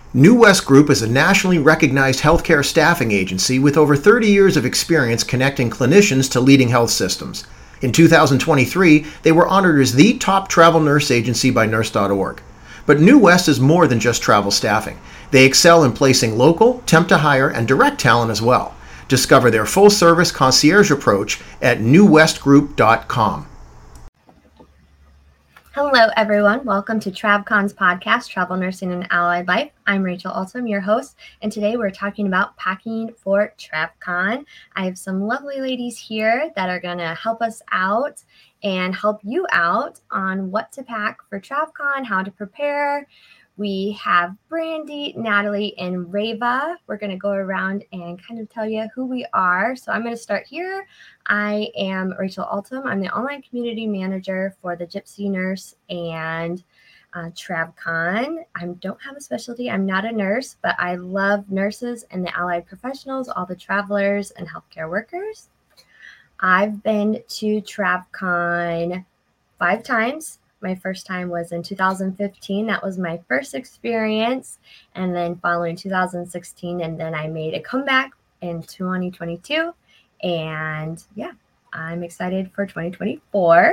New West Group is a nationally recognized healthcare staffing agency with over 30 years of experience connecting clinicians to leading health systems. In 2023, they were honored as the top travel nurse agency by Nurse.org. But New West is more than just travel staffing. They excel in placing local, temp to hire, and direct talent as well. Discover their full-service concierge approach at newwestgroup.com. Hello, everyone. Welcome to TravCon's podcast, Travel Nursing and Allied Life. I'm Rachel Altum, your host, and today we're talking about packing for TravCon. I have some lovely ladies here that are going to help us out and help you out on what to pack for TravCon, how to prepare. We have Brandy, Natalie, and Reva. We're going to go around and kind of tell you who we are. So I'm going to start here. I am Rachel Altum. I'm the online community manager for the Gypsy Nurse and TravCon. I don't have a specialty. I'm not a nurse, but I love nurses and the allied professionals, all the travelers and healthcare workers. I've been to TravCon 5 times. My first time was in 2015. That was my first experience. And then following 2016, and then I made a comeback in 2022. And yeah, I'm excited for 2024.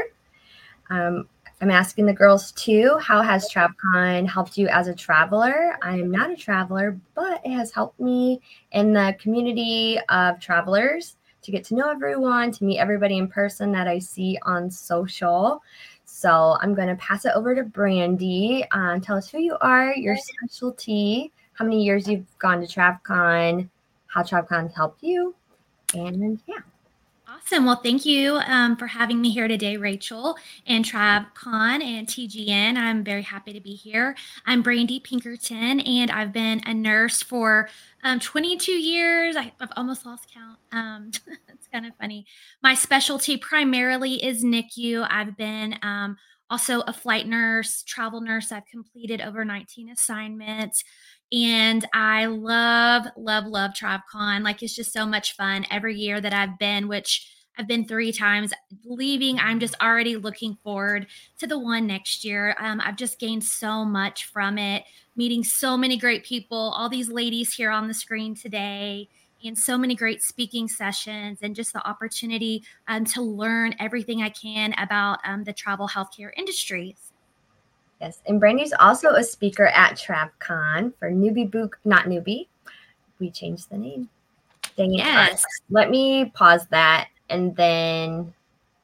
I'm asking the girls too, how has TravCon helped you as a traveler? I am not a traveler, but it has helped me in the community of travelers to get to know everyone, to meet everybody in person that I see on social. So I'm going to pass it over to Brandy. Tell us who you are, your specialty, how many years you've gone to TravCon, how TravCon helped you, and yeah. Awesome. Well, thank you for having me here today, Rachel, and TravCon and TGN. I'm very happy to be here. I'm Brandy Pinkerton, and I've been a nurse for 22 years. I've almost lost count. It's kind of funny. My specialty primarily is NICU. I've been also a flight nurse, travel nurse. I've completed over 19 assignments. And I love TravCon. Like, it's just so much fun every year that I've been, which I've been 3 times. Leaving, I'm just already looking forward to the one next year. I've just gained so much from it, meeting so many great people, all these ladies here on the screen today, and so many great speaking sessions, and just the opportunity to learn everything I can about the travel healthcare industry. Yes, and Brandy's also a speaker at TravCon for Newbie Book, not Newbie. We changed the name. Dang it. Yes. Let me pause that and then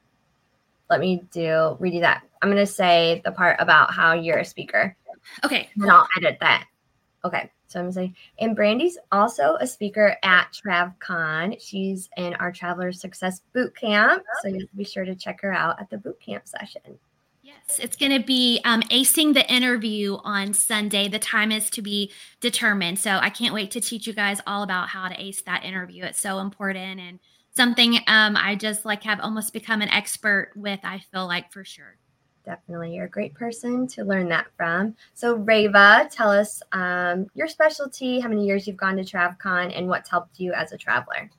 let me redo that. I'm going to say the part about how you're a speaker. Okay. And I'll edit that. Okay. So I'm going to say, and Brandy's also a speaker at TravCon. She's in our Traveler Success Boot Camp. So you have to be sure to check her out at the boot camp session. Yes, it's going to be acing the interview on Sunday. The time is to be determined. So I can't wait to teach you guys all about how to ace that interview. It's so important and something I just have almost become an expert with, I feel like, for sure. Definitely. You're a great person to learn that from. So Reva, tell us your specialty, how many years you've gone to TravCon, and what's helped you as a traveler.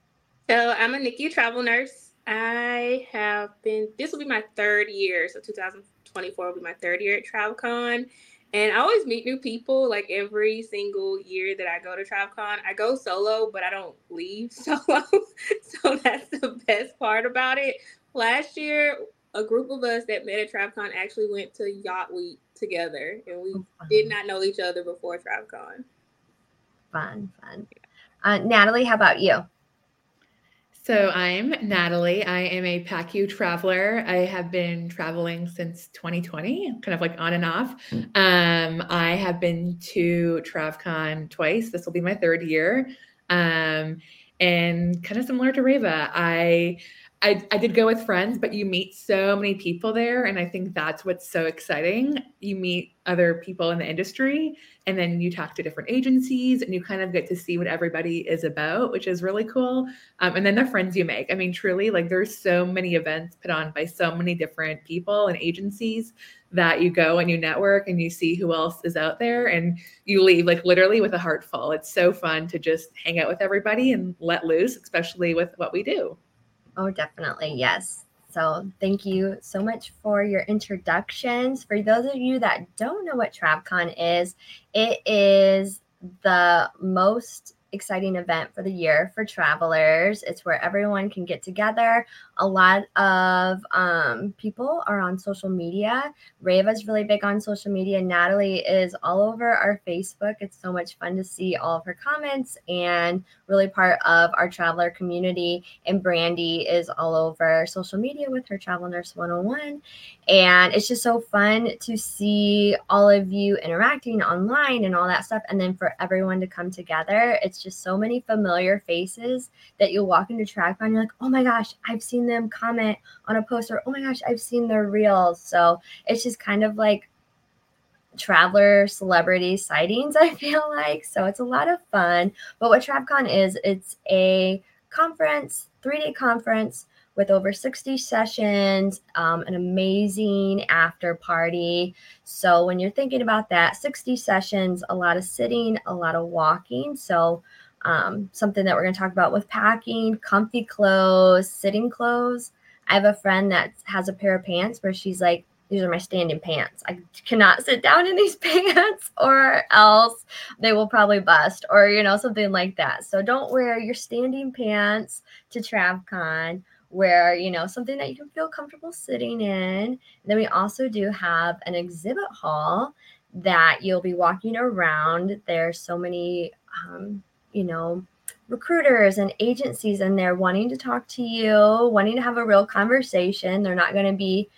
So I'm a NICU travel nurse. I have been, this will be my 3rd year. So 2024 will be my 3rd year at TravCon. And I always meet new people, like every single year that I go to TravCon. I go solo, but I don't leave solo. So that's the best part about it. Last year, a group of us that met at TravCon actually went to Yacht Week together. And we did not know each other before TravCon. Fun. Natalie, how about you? So I'm Natalie. I am a PACU traveler. I have been traveling since 2020, kind of on and off. I have been to TravCon twice. This will be my 3rd year. And kind of similar to Reva, I did go with friends, but you meet so many people there. And I think that's what's so exciting. You meet other people in the industry, and then you talk to different agencies, and you kind of get to see what everybody is about, which is really cool. And then the friends you make. I mean, truly, there's so many events put on by so many different people and agencies that you go and you network and you see who else is out there, and you leave literally with a heart full. It's so fun to just hang out with everybody and let loose, especially with what we do. Oh, definitely. Yes. So thank you so much for your introductions. For those of you that don't know what TravCon is, it is the most exciting event for the year for travelers. It's where everyone can get together. A lot of people are on social media. Reva's really big on social media. Natalie is all over our Facebook. It's so much fun to see all of her comments and really part of our traveler community. And Brandy is all over social media with her Travel Nurse 101. And it's just so fun to see all of you interacting online and all that stuff. And then for everyone to come together, it's just so many familiar faces that you'll walk into TravCon and you're like, oh my gosh, I've seen them comment on a post, or oh my gosh, I've seen their reels. So it's just kind of like traveler celebrity sightings, I feel like. So it's a lot of fun. But what TravCon is, it's a conference, 3-day conference with over 60 sessions, an amazing after party. So when you're thinking about that, 60 sessions, a lot of sitting, a lot of walking. So something that we're going to talk about with packing, comfy clothes, sitting clothes. I have a friend that has a pair of pants where she's like, these are my standing pants. I cannot sit down in these pants or else they will probably bust, or, something like that. So don't wear your standing pants to TravCon. Wear, something that you can feel comfortable sitting in. And then we also do have an exhibit hall that you'll be walking around. There's so many, recruiters and agencies in there wanting to talk to you, wanting to have a real conversation. They're not going to be,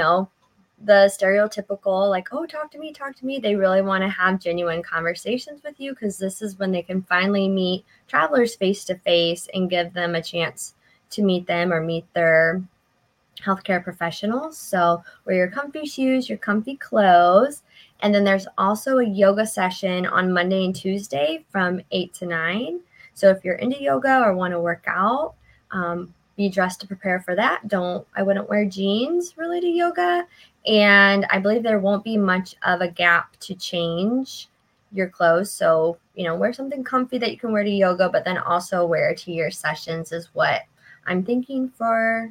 the stereotypical, like, oh, talk to me. They really want to have genuine conversations with you, because this is when they can finally meet travelers face to face and give them a chance to meet them or meet their healthcare professionals. So wear your comfy shoes, your comfy clothes. And then there's also a yoga session on Monday and Tuesday from 8 to 9. So if you're into yoga or want to work out, be dressed to prepare for that. I wouldn't wear jeans really to yoga. And I believe there won't be much of a gap to change your clothes. So, wear something comfy that you can wear to yoga, but then also wear to your sessions is what I'm thinking for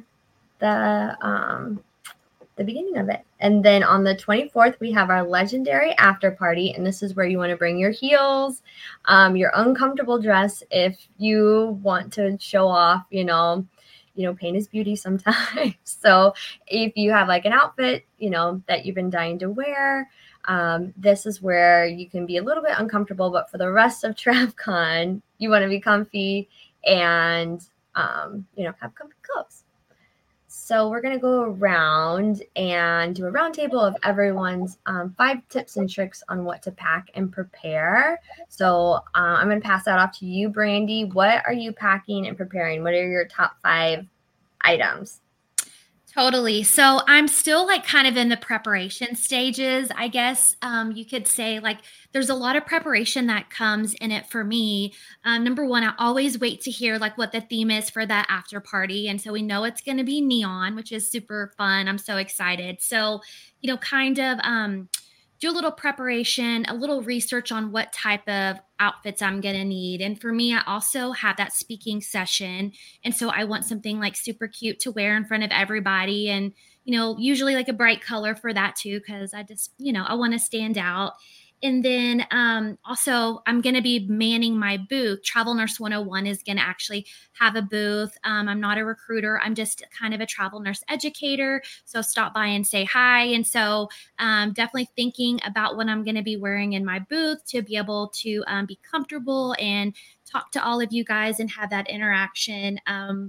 the beginning of it. And then on the 24th, we have our legendary after party. And this is where you want to bring your heels, your uncomfortable dress if you want to show off, pain is beauty sometimes. So if you have like an outfit, that you've been dying to wear, this is where you can be a little bit uncomfortable, but for the rest of TravCon, you want to be comfy and, have comfy clothes. So we're going to go around and do a roundtable of everyone's 5 tips and tricks on what to pack and prepare. So I'm going to pass that off to you, Brandy. What are you packing and preparing? What are your top 5 items? Totally. So I'm still like kind of in the preparation stages, I guess. You could say like there's a lot of preparation that comes in it for me. Number one, I always wait to hear like what the theme is for that after party. And so we know it's going to be neon, which is super fun. I'm so excited. So, kind of do a little preparation, a little research on what type of outfits I'm going to need. And for me, I also have that speaking session. And so I want something like super cute to wear in front of everybody. And, usually like a bright color for that too, because I just, I want to stand out. And then also, I'm going to be manning my booth. Travel Nurse 101 is going to actually have a booth. I'm not a recruiter. I'm just kind of a travel nurse educator. So stop by and say hi. And so definitely thinking about what I'm going to be wearing in my booth to be able to be comfortable and talk to all of you guys and have that interaction.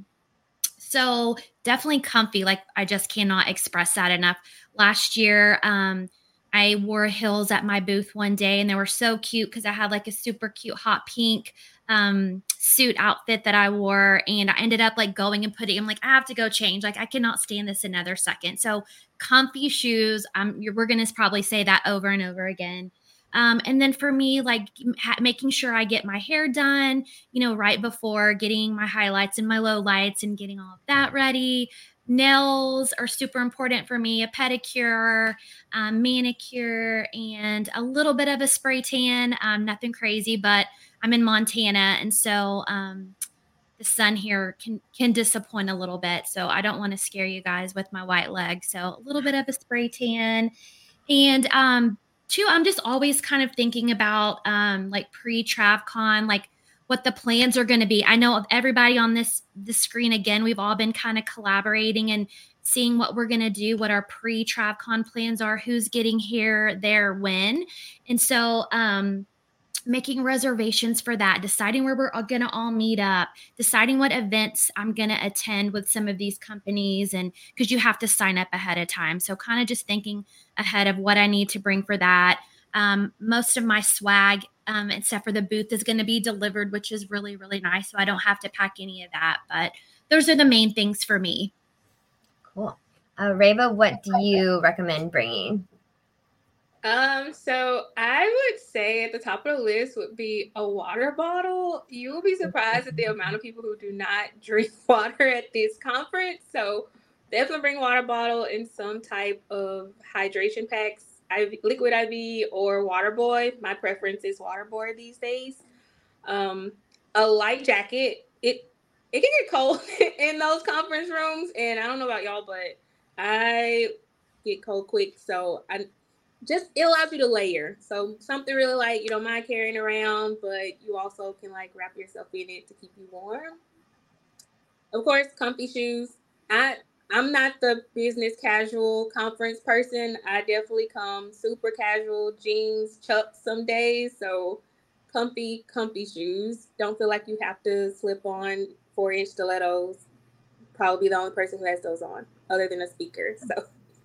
So definitely comfy. Like I just cannot express that enough. Last year, I wore heels at my booth one day and they were so cute because I had like a super cute hot pink suit outfit that I wore. And I ended up like going and I'm like, I have to go change. Like I cannot stand this another second. So comfy shoes. We're going to probably say that over and over again. And then for me, like making sure I get my hair done, right before getting my highlights and my lowlights and getting all of that ready. Nails are super important for me, a pedicure, manicure, and a little bit of a spray tan. Nothing crazy, but I'm in Montana. And so the sun here can disappoint a little bit. So I don't want to scare you guys with my white leg. So a little bit of a spray tan. And two, I'm just always kind of thinking about like pre-TravCon, like what the plans are going to be. I know everybody on this screen, again, we've all been kind of collaborating and seeing what we're going to do, what our pre-TravCon plans are, who's getting here, there, when. And so making reservations for that, deciding where we're going to all meet up, deciding what events I'm going to attend with some of these companies, and because you have to sign up ahead of time. So kind of just thinking ahead of what I need to bring for that. Most of my swag, except for the booth, is going to be delivered, which is really, really nice. So I don't have to pack any of that. But those are the main things for me. Cool. Reva, what do you recommend bringing? So I would say at the top of the list would be a water bottle. You will be surprised at the amount of people who do not drink water at this conference. So definitely bring a water bottle and some type of hydration packs, Liquid IV or Water Boy. My preference is Water Boy these days. A light jacket. It can get cold in those conference rooms, and I don't know about y'all, but I get cold quick, so it allows you to layer. So something really light you don't mind carrying around, but you also can like wrap yourself in it to keep you warm. Of course, comfy shoes. I'm not the business casual conference person. I definitely come super casual, jeans, chucks some days. So comfy shoes. Don't feel like you have to slip on 4-inch stilettos. Probably the only person who has those on, other than a speaker. So,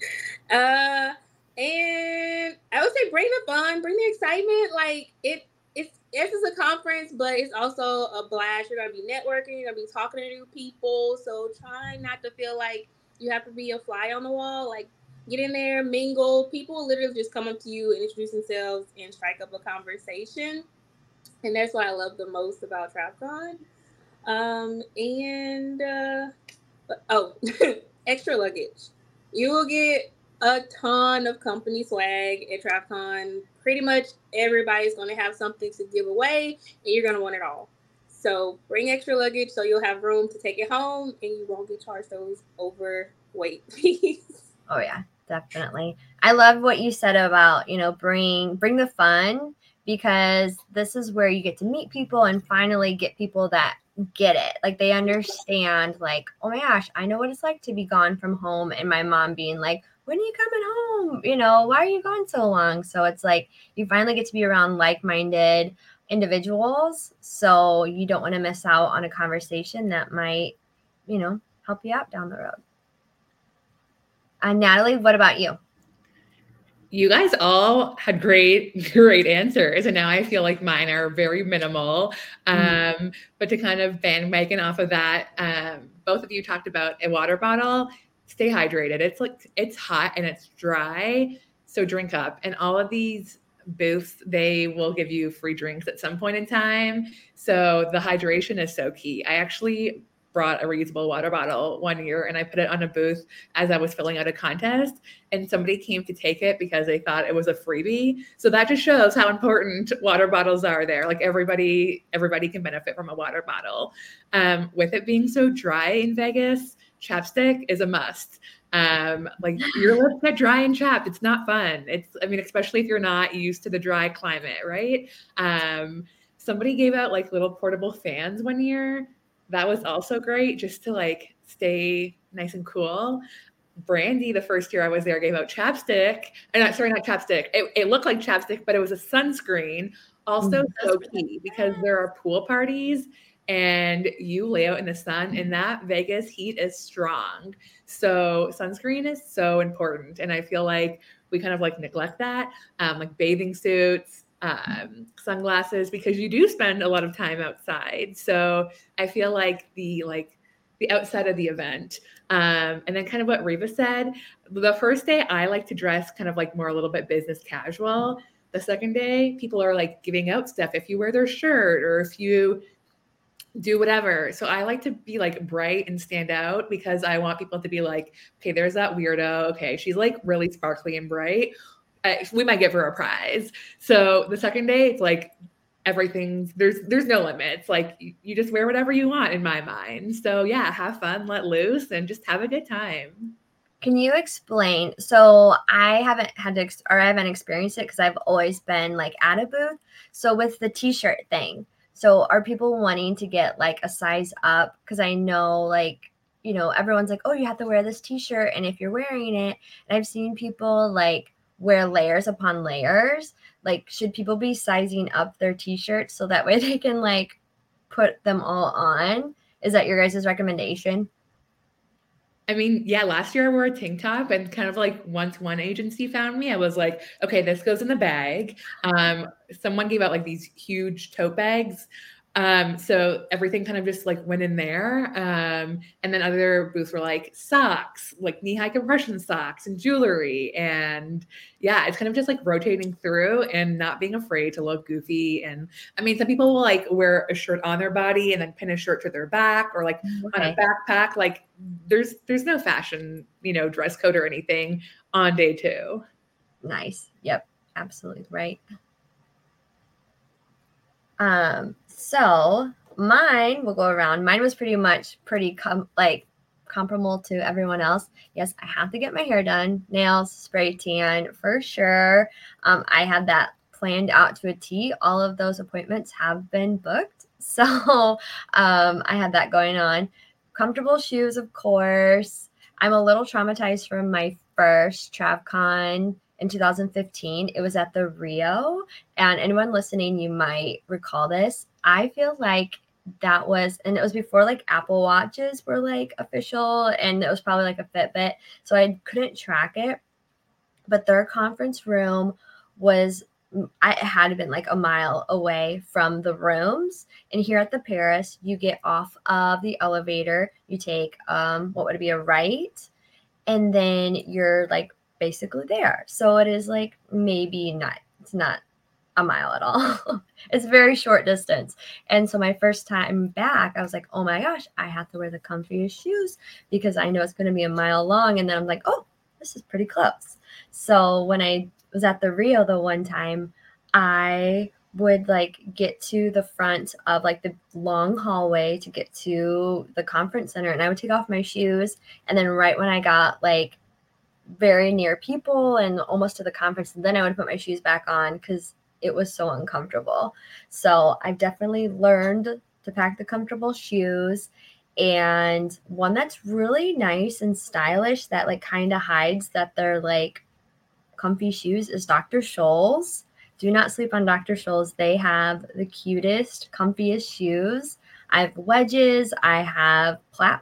and I would say bring the fun, bring the excitement. Like it's a conference, but it's also a blast. You're gonna be networking, you're gonna be talking to new people. So try not to feel like you have to be a fly on the wall. Like get in there, mingle. People will literally just come up to you and introduce themselves and strike up a conversation. And that's what I love the most about TravCon. Extra luggage. You will get a ton of company swag at TravCon. Pretty much everybody's going to have something to give away, and you're going to want it all. So bring extra luggage so you'll have room to take it home, and you won't get charged those overweight fees. Oh yeah, definitely. I love what you said about, bring the fun, because this is where you get to meet people and finally get people that get it. Like they understand, like, oh my gosh, I know what it's like to be gone from home, and my mom being like, when are you coming home? Why are you gone so long? So it's like you finally get to be around like-minded individuals. So you don't want to miss out on a conversation that might, help you out down the road. Natalie, what about you? You guys all had great answers, and now I feel like mine are very minimal. But to kind of bandwagon off of that, both of you talked about a water bottle. Stay hydrated. It's hot and it's dry, so drink up. And all of these booths, they will give you free drinks at some point in time. So the hydration is so key. I actually brought a reusable water bottle one year and I put it on a booth as I was filling out a contest, and somebody came to take it because they thought it was a freebie. So that just shows how important water bottles are there. Like everybody can benefit from a water bottle. With it being so dry in Vegas, chapstick is a must. Like your lips get dry and chapped. It's not fun. Especially if you're not used to the dry climate, right? Somebody gave out like little portable fans one year. That was also great, just to like stay nice and cool. Brandy, the first year I was there, gave out chapstick. Not chapstick. It looked like chapstick, but it was a sunscreen. Also so key because there are pool parties and you lay out in the sun, and that Vegas heat is strong. So sunscreen is so important. And I feel like we kind of like neglect that, like bathing suits, sunglasses, because you do spend a lot of time outside. So I feel like the outside of the event. And then kind of what Reva said, the first day I like to dress kind of like more a little bit business casual. The second day, people are like giving out stuff if you wear their shirt or if you do whatever. So I like to be like bright and stand out because I want people to be like, okay, there's that weirdo. Okay, she's like really sparkly and bright. We might give her a prize. So the second day, it's like there's no limits. Like you just wear whatever you want in my mind. So yeah, have fun, let loose, and just have a good time. Can you explain? So I haven't I haven't experienced it because I've always been like at a booth. So with the t-shirt thing, so are people wanting to get like a size up? Because I know like, everyone's like, oh, you have to wear this t-shirt. And if you're wearing it, and I've seen people like wear layers upon layers. Like, should people be sizing up their t-shirts so that way they can like put them all on? Is that your guys' recommendation? I mean, yeah, last year I wore a tank top, and kind of like once one agency found me, I was like, okay, this goes in the bag. Someone gave out like these huge tote bags. So everything kind of just like went in there. And then other booths were like socks, like knee-high compression socks and jewelry. And yeah, it's kind of just like rotating through and not being afraid to look goofy. And I mean, some people will like wear a shirt on their body and then pin a shirt to their back, or like on a backpack. Like there's no fashion, dress code or anything on day 2. Nice. Yep. Absolutely right. So mine will go around. Mine was pretty comparable to everyone else. Yes, I have to get my hair done, nails, spray tan for sure. I had that planned out to a T. All of those appointments have been booked. So I had that going on. Comfortable shoes, of course. I'm a little traumatized from my first TravCon in 2015. It was at the Rio, and anyone listening, you might recall this. I feel like it was before like Apple Watches were like official, and it was probably like a Fitbit, so I couldn't track it. But their conference room it had been like a mile away from the rooms. And here at the Paris, you get off of the elevator, you take what would it be, a right, and then you're like basically there. So it is like it's not a mile at all. It's a very short distance. And so my first time back, I was like, oh my gosh, I have to wear the comfiest shoes because I know it's going to be a mile long. And then I'm like, oh, this is pretty close. So when I was at the Rio the one time, I would like get to the front of like the long hallway to get to the conference center, and I would take off my shoes. And then right when I got like very near people and almost to the conference, and then I would put my shoes back on because it was so uncomfortable. So I've definitely learned to pack the comfortable shoes. And one that's really nice and stylish that like kind of hides that they're like comfy shoes is Dr. Scholl's. Do not sleep on Dr. Scholl's. They have the cutest, comfiest shoes. I have wedges. I have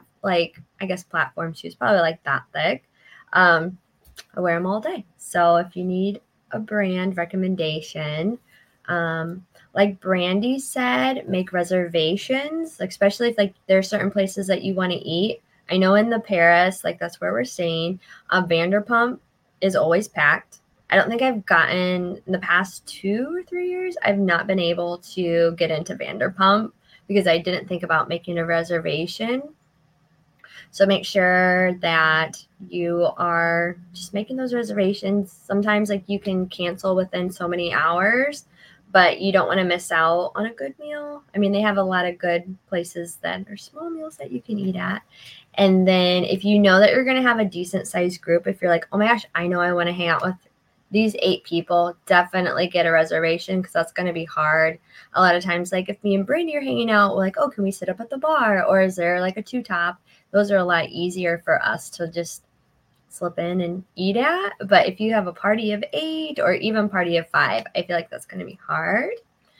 platform shoes, probably like that thick. I wear them all day. So if you need a brand recommendation, like Brandy said, make reservations, especially if like there are certain places that you want to eat. I know in the Paris, like that's where we're staying, Vanderpump is always packed. I don't think I've gotten in the past 2 or 3 years, I've not been able to get into Vanderpump because I didn't think about making a reservation. So make sure that you are just making those reservations. Sometimes like you can cancel within so many hours, but you don't want to miss out on a good meal. I mean, they have a lot of good places that are small meals that you can eat at. And then if you know that you're going to have a decent sized group, if you're like, oh my gosh, I know I want to hang out with these 8 people, definitely get a reservation because that's going to be hard. A lot of times, like if me and Brandy are hanging out, we're like, oh, can we sit up at the bar? Or is there like a 2-top? Those are a lot easier for us to just slip in and eat at. But if you have a party of 8 or even party of 5, I feel like that's going to be hard.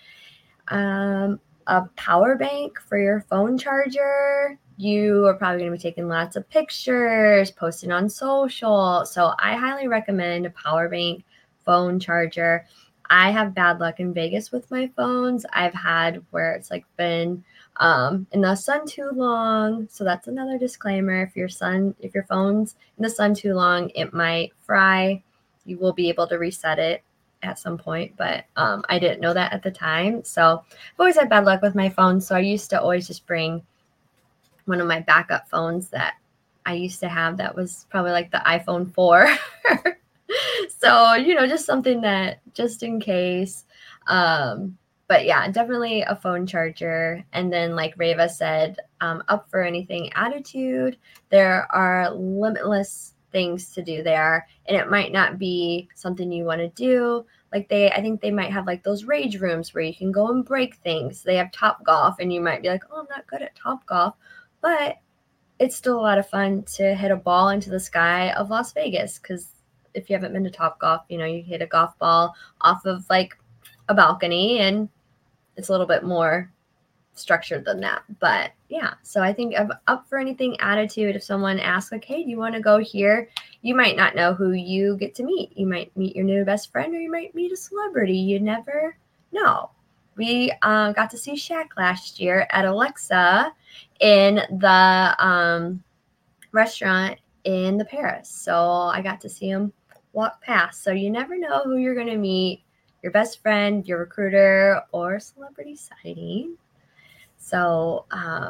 A power bank for your phone charger. You are probably going to be taking lots of pictures, posting on social. So I highly recommend a power bank, phone charger. I have bad luck in Vegas with my phones. I've had where it's like been in the sun too long. So that's another disclaimer. If your phone's in the sun too long, it might fry. You will be able to reset it at some point, but I didn't know that at the time. So I've always had bad luck with my phone. So I used to always just bring one of my backup phones that I used to have that was probably like the iPhone 4. So, just something that just in case. But But yeah, definitely a phone charger. And then like Reva said, up for anything attitude. There are limitless things to do there. And it might not be something you want to do. Like I think they might have like those rage rooms where you can go and break things. They have Top Golf and you might be like, oh, I'm not good at Top Golf. But it's still a lot of fun to hit a ball into the sky of Las Vegas. Because if you haven't been to Top Golf, you hit a golf ball off of like a balcony and it's a little bit more structured than that. But yeah, so I think I'm up for anything attitude. If someone asks like, hey, do you want to go here? You might not know who you get to meet. You might meet your new best friend or you might meet a celebrity. You never know. We got to see Shaq last year at Alexa in the restaurant in the Paris. So I got to see him walk past. So you never know who you're going to meet. Your best friend, your recruiter, or celebrity sighting. So,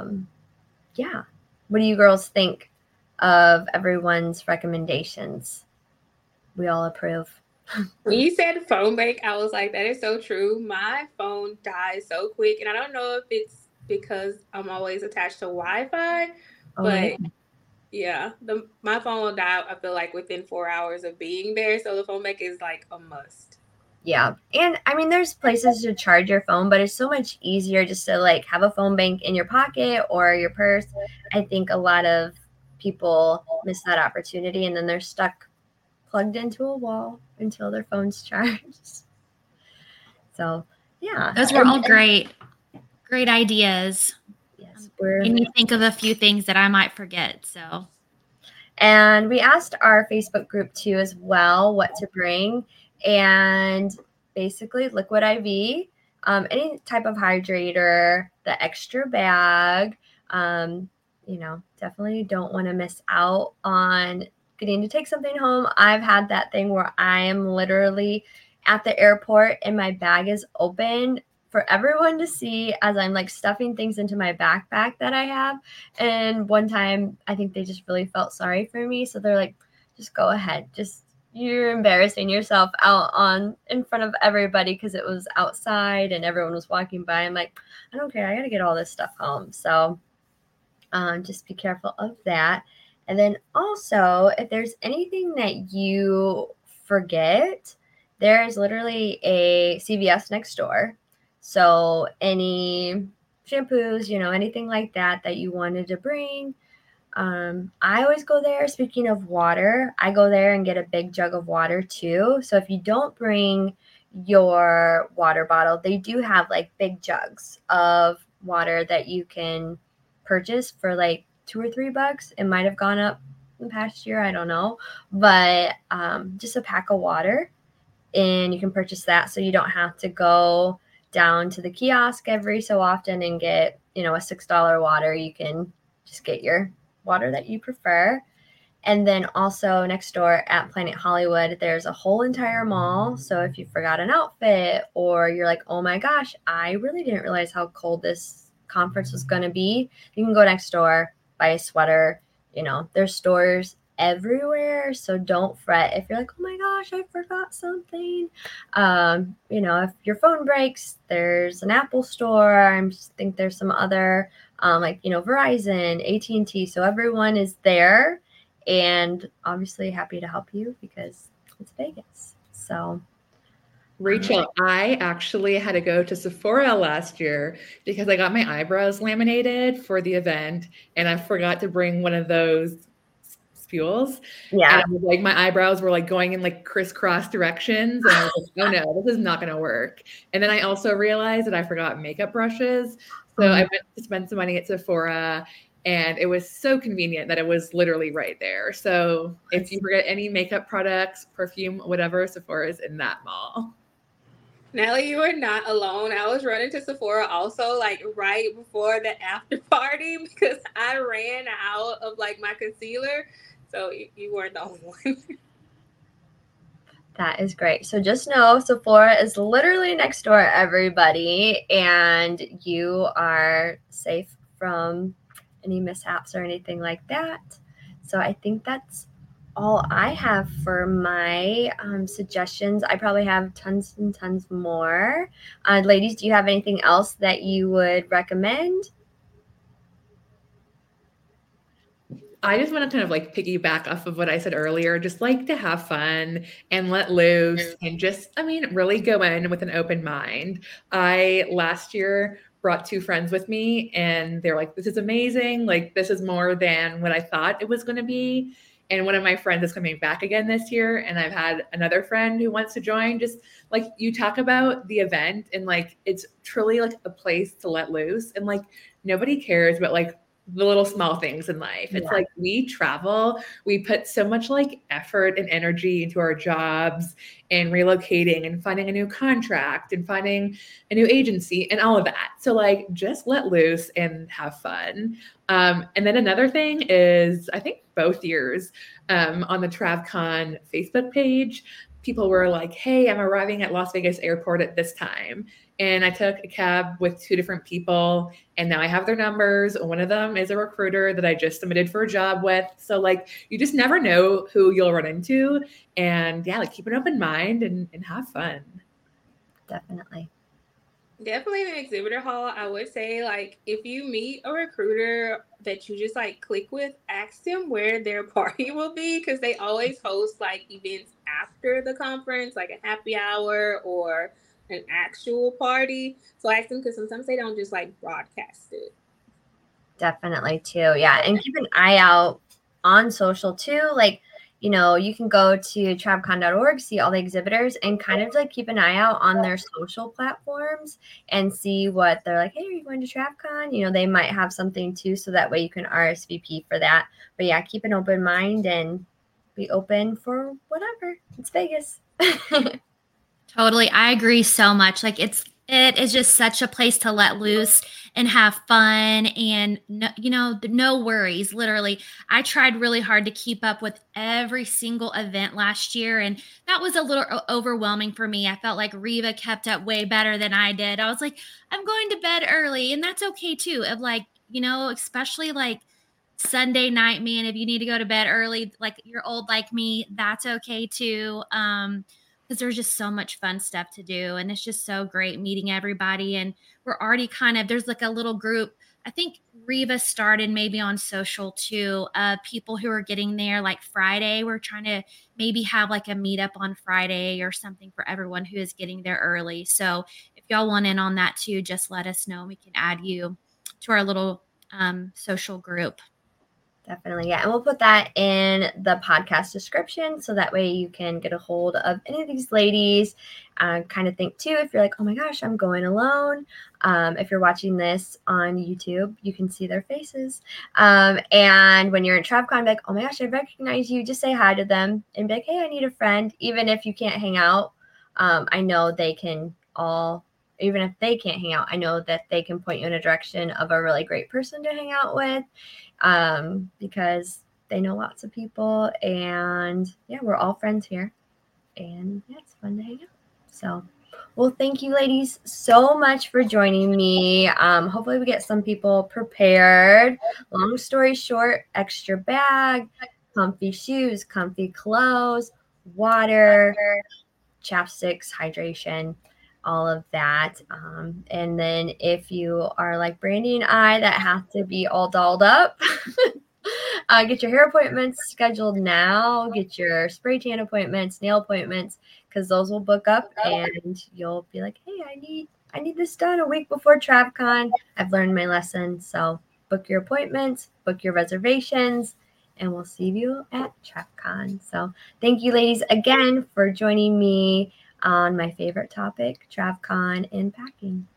yeah. What do you girls think of everyone's recommendations? We all approve. When you said phone bank, I was like, that is so true. My phone dies so quick. And I don't know if it's because I'm always attached to Wi-Fi, but yeah, my phone will die, I feel like, within 4 hours of being there. So the phone bank is like a must. Yeah. And I mean, there's places to charge your phone, but it's so much easier just to like have a phone bank in your pocket or your purse. I think a lot of people miss that opportunity and then they're stuck plugged into a wall until their phone's charged. So, yeah. Those were all great ideas. Yes. And you think of a few things that I might forget. So. And we asked our Facebook group too as well what to bring. And basically liquid IV, any type of hydrator, the extra bag, definitely don't want to miss out on getting to take something home. I've had that thing where I am literally at the airport and my bag is open for everyone to see as I'm like stuffing things into my backpack that I have. And one time I think they just really felt sorry for me. So they're like, just go ahead. You're embarrassing yourself out in front of everybody because it was outside and everyone was walking by. I'm like, I don't care. I got to get all this stuff home. So just be careful of that. And then also, if there's anything that you forget, there's literally a CVS next door. So any shampoos, anything like that you wanted to bring, I always go there. Speaking of water, I go there and get a big jug of water too. So if you don't bring your water bottle, they do have like big jugs of water that you can purchase for like $2 or $3. It might have gone up in the past year. I don't know, but just a pack of water and you can purchase that. So you don't have to go down to the kiosk every so often and get, a $6 water. You can just get your water that you prefer. And then also next door at Planet Hollywood, there's a whole entire mall. So if you forgot an outfit or you're like, oh my gosh, I really didn't realize how cold this conference was going to be, you can go next door, buy a sweater. There's stores everywhere. So don't fret if you're like, oh my gosh, I forgot something. If your phone breaks, there's an Apple store. I think there's some other Verizon, AT&T. So everyone is there and obviously happy to help you because it's Vegas. So Rachel, I actually had to go to Sephora last year because I got my eyebrows laminated for the event and I forgot to bring one of those spools. Yeah. And like my eyebrows were like going in like crisscross directions. And I was like, oh no, this is not going to work. And then I also realized that I forgot makeup brushes. So I went to spend some money at Sephora and it was so convenient that it was literally right there. So if you forget any makeup products, perfume, whatever, Sephora is in that mall. Natalie, you are not alone. I was running to Sephora also like right before the after party because I ran out of like my concealer. So you weren't the only one. That is great. So just know Sephora is literally next door, everybody, and you are safe from any mishaps or anything like that. So I think that's all I have for my suggestions. I probably have tons and tons more. Ladies, do you have anything else that you would recommend? I just want to kind of like piggyback off of what I said earlier, just like to have fun and let loose and just, I mean, really go in with an open mind. I last year brought 2 friends with me and they're like, this is amazing. Like, this is more than what I thought it was going to be. And one of my friends is coming back again this year. And I've had another friend who wants to join. Just like you talk about the event and like it's truly like a place to let loose. And like nobody cares about like the little small things in life. It's like we travel, we put so much like effort and energy into our jobs and relocating and finding a new contract and finding a new agency and all of that. So like just let loose and have fun. And then another thing is, I think both years on the TravCon Facebook page, people were like, hey, I'm arriving at Las Vegas airport at this time. And I took a cab with 2 different people and now I have their numbers. One of them is a recruiter that I just submitted for a job with. So like, you just never know who you'll run into. And yeah, like keep an open mind and have fun. Definitely. Definitely in an exhibitor hall, I would say, like, if you meet a recruiter that you just like click with, ask them where their party will be, because they always host like events after the conference, like a happy hour or an actual party. So ask them, because sometimes they don't just like broadcast it. Definitely too. Yeah. And keep an eye out on social too. Like, you know, you can go to travcon.org, see all the exhibitors, and kind of like keep an eye out on their social platforms and see what they're like, hey, are you going to TravCon? You know, they might have something too. So that way you can RSVP for that. But yeah, keep an open mind and be open for whatever. It's Vegas. Totally. I agree so much. Like it is just such a place to let loose and have fun and no worries. Literally, I tried really hard to keep up with every single event last year and that was a little overwhelming for me. I felt like Reva kept up way better than I did. I was like, I'm going to bed early and that's okay too. Of like, especially like Sunday night, man, if you need to go to bed early, like you're old like me, that's okay too. Because there's just so much fun stuff to do. And it's just so great meeting everybody. And we're already there's like a little group. I think Reva started maybe on social too, people who are getting there like Friday. We're trying to maybe have like a meetup on Friday or something for everyone who is getting there early. So if y'all want in on that too, just let us know. We can add you to our little social group. Definitely. Yeah. And we'll put that in the podcast description. So that way you can get a hold of any of these ladies. Kind of think too, if you're like, oh my gosh, I'm going alone. If you're watching this on YouTube, you can see their faces. And when you're in TravCon, be like, oh my gosh, I recognize you. Just say hi to them and be like, hey, I need a friend. Even if you can't hang out, I know they can all. Even if they can't hang out, I know that they can point you in a direction of a really great person to hang out with, because they know lots of people. And yeah, we're all friends here. And yeah, it's fun to hang out. So, well, thank you, ladies, so much for joining me. Hopefully we get some people prepared. Long story short, extra bag, comfy shoes, comfy clothes, water, chapsticks, hydration, all of that. And then if you are like Brandy and I that have to be all dolled up, get your hair appointments scheduled now, get your spray tan appointments, nail appointments, because those will book up and you'll be like, hey, I need this done a week before TravCon. I've learned my lesson. So book your appointments, book your reservations, and we'll see you at TravCon. So thank you, ladies, again for joining me on my favorite topic, TravCon and packing.